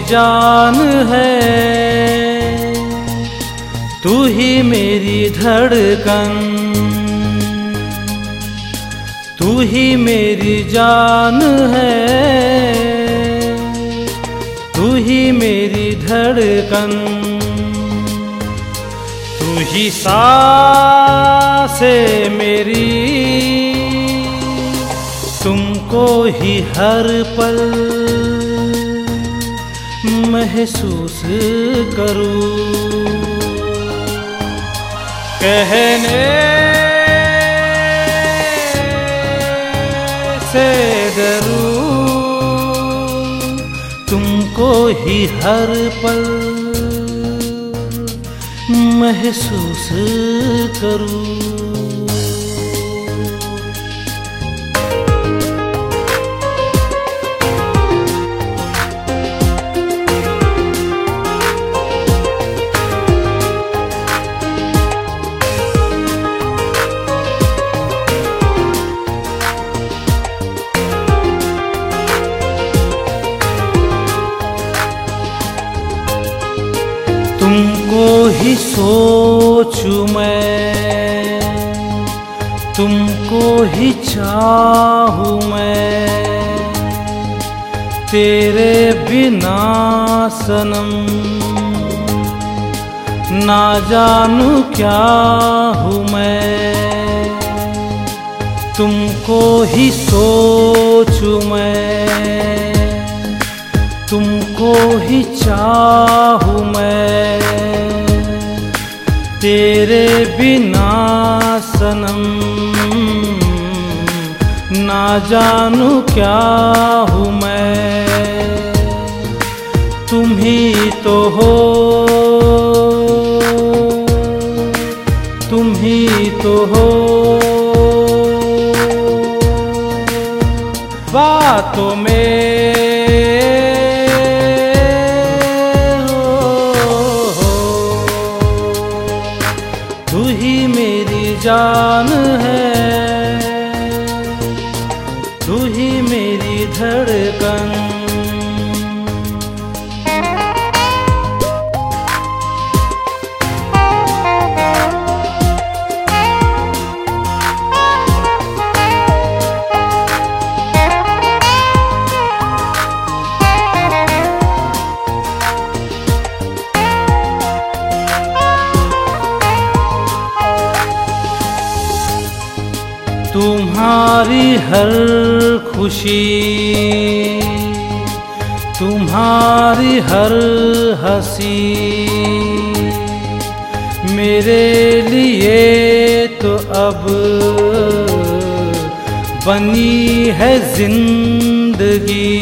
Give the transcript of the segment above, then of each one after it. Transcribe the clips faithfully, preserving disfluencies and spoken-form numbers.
जान है, तू ही मेरी धड़कन, तू ही मेरी जान है, तू ही मेरी धड़कन, तू ही सांसें मेरी, तुमको ही हर पल महसूस करूं। कहने से डरूं, तुमको ही हर पल महसूस करूं। तुमको ही सोचूं मैं, तुमको ही चाहूं मैं, तेरे बिना सनम ना जानू क्या हूँ मैं। तुमको ही सोचूं मैं, तुमको ही चाहूं मैं, तेरे बिना सनम ना जानू क्या हूँ मैं। तुम ही तो हो, तुम ही तो हो, बातों में तू ही मेरी जान है, तू ही मेरी धड़कन। तुम्हारी हर खुशी, तुम्हारी हर हंसी मेरे लिए तो अब बनी है जिंदगी।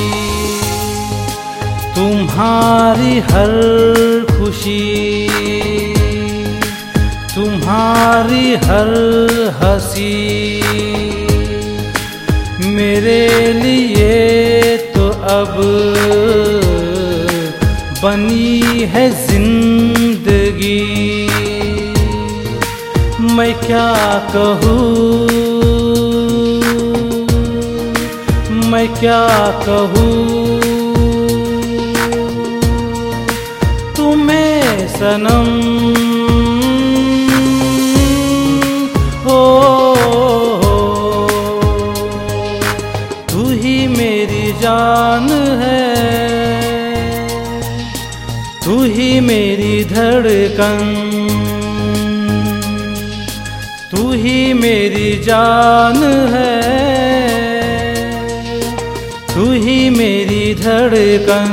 तुम्हारी हर खुशी, तुम्हारी हर हंसी मेरे लिए तो अब बनी है जिंदगी। मैं क्या कहूँ, मैं क्या कहूँ तुम्हें सनम। ओ तू ही मेरी जान है, तू ही मेरी धड़कन, तू ही मेरी जान है, तू ही मेरी धड़कन।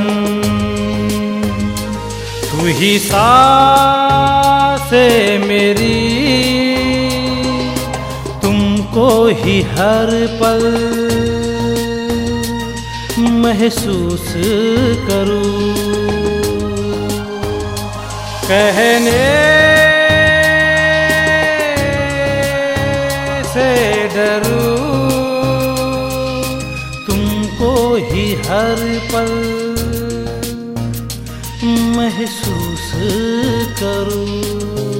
तू ही सांसें मेरी, तुमको ही हर पल महसूस करूं। कहने से डरूं, तुमको ही हर पल महसूस करूं।